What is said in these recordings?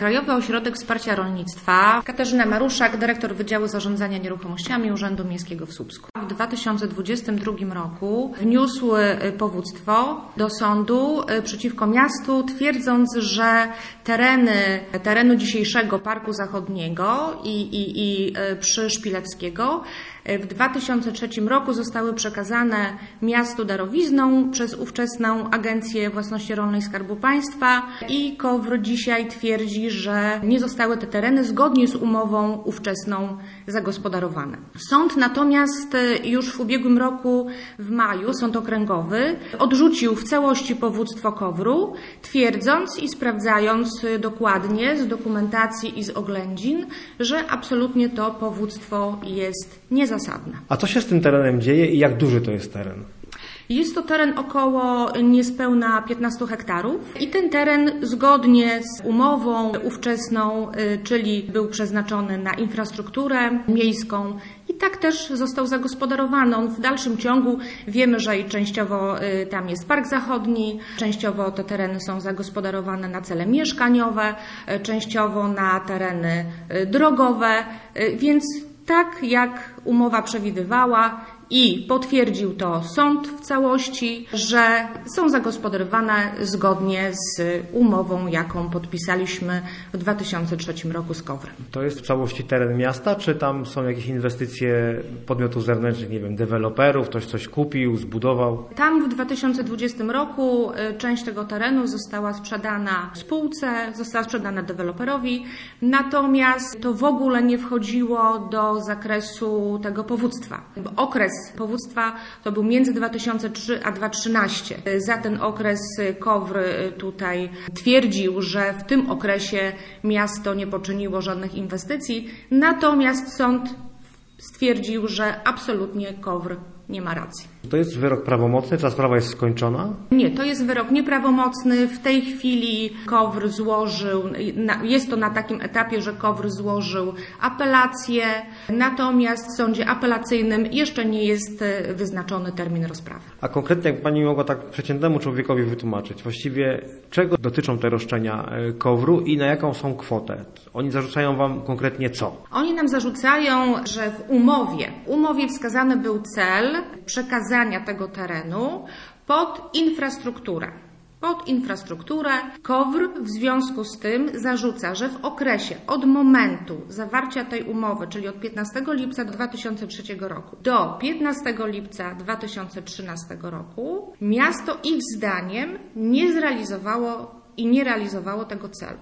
Krajowy Ośrodek Wsparcia Rolnictwa. Katarzyna Maruszak, dyrektor Wydziału Zarządzania Nieruchomościami Urzędu Miejskiego w Słupsku. W 2022 roku wniósł powództwo do sądu przeciwko miastu, twierdząc, że terenu dzisiejszego Parku Zachodniego i przy Szpilewskiego w 2003 roku zostały przekazane miastu darowizną przez ówczesną Agencję Własności Rolnej Skarbu Państwa i KOWR dzisiaj twierdzi, że nie zostały te tereny zgodnie z umową ówczesną zagospodarowane. Sąd natomiast już w ubiegłym roku w maju, sąd okręgowy, odrzucił w całości powództwo KOWR-u, twierdząc i sprawdzając dokładnie z dokumentacji i z oględzin, że absolutnie to powództwo jest niezasadne. A co się z tym terenem dzieje i jak duży to jest teren? Jest to teren około niespełna 15 hektarów i ten teren zgodnie z umową ówczesną, czyli był przeznaczony na infrastrukturę miejską i tak też został zagospodarowany. On w dalszym ciągu wiemy, że i częściowo tam jest Park Zachodni, częściowo te tereny są zagospodarowane na cele mieszkaniowe, częściowo na tereny drogowe, więc tak jak umowa przewidywała i potwierdził to sąd w całości, że są zagospodarowane zgodnie z umową, jaką podpisaliśmy w 2003 roku z KOWR-em. To jest w całości teren miasta, czy tam są jakieś inwestycje podmiotów zewnętrznych, nie wiem, deweloperów, ktoś coś kupił, zbudował? Tam w 2020 roku część tego terenu została sprzedana spółce, została sprzedana deweloperowi, natomiast to w ogóle nie wchodziło do zakresu tego powództwa. Okres powództwa to był między 2003 a 2013. Za ten okres KOWR tutaj twierdził, że w tym okresie miasto nie poczyniło żadnych inwestycji, natomiast sąd stwierdził, że absolutnie KOWR nie ma racji. To jest wyrok prawomocny? Ta sprawa jest skończona? Nie, to jest wyrok nieprawomocny. W tej chwili KOWR złożył, jest to na takim etapie, że KOWR złożył apelację, natomiast w sądzie apelacyjnym jeszcze nie jest wyznaczony termin rozprawy. A konkretnie, jak Pani mogła tak przeciętnemu człowiekowi wytłumaczyć, właściwie czego dotyczą te roszczenia KOWR-u i na jaką są kwotę? Oni zarzucają Wam konkretnie co? Oni nam zarzucają, że w umowie wskazany był cel przekazania tego terenu pod infrastrukturę. KOWR w związku z tym zarzuca, że w okresie od momentu zawarcia tej umowy, czyli od 15 lipca 2003 roku do 15 lipca 2013 roku, miasto ich zdaniem nie zrealizowało i nie realizowało tego celu.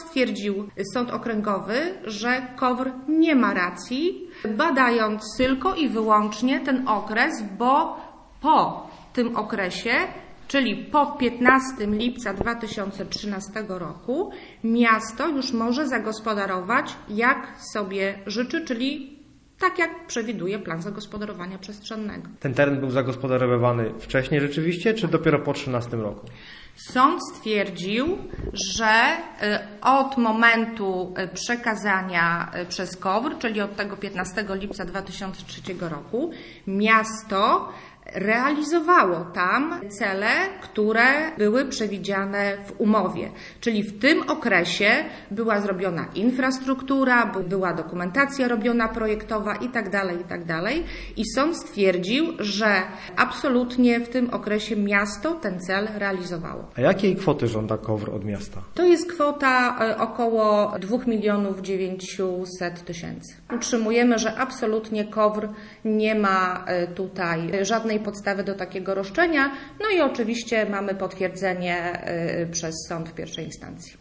Sąd okręgowy, że KOWR nie ma racji, badając tylko i wyłącznie ten okres, bo po tym okresie, czyli po 15 lipca 2013 roku, miasto już może zagospodarować jak sobie życzy, czyli tak jak przewiduje plan zagospodarowania przestrzennego. Ten teren był zagospodarowany wcześniej rzeczywiście, czy dopiero po 2013 roku? Sąd stwierdził, że od momentu przekazania przez KOWR, czyli od tego 15 lipca 2003 roku, miasto realizowało tam cele, które były przewidziane w umowie. Czyli w tym okresie była zrobiona infrastruktura, była dokumentacja robiona projektowa itd. I sąd stwierdził, że absolutnie w tym okresie miasto ten cel realizowało. A jakiej kwoty żąda KOWR od miasta? To jest kwota około 2 900 000. Utrzymujemy, że absolutnie KOWR nie ma tutaj żadnej podstawy do takiego roszczenia, no i oczywiście mamy potwierdzenie przez sąd w pierwszej instancji.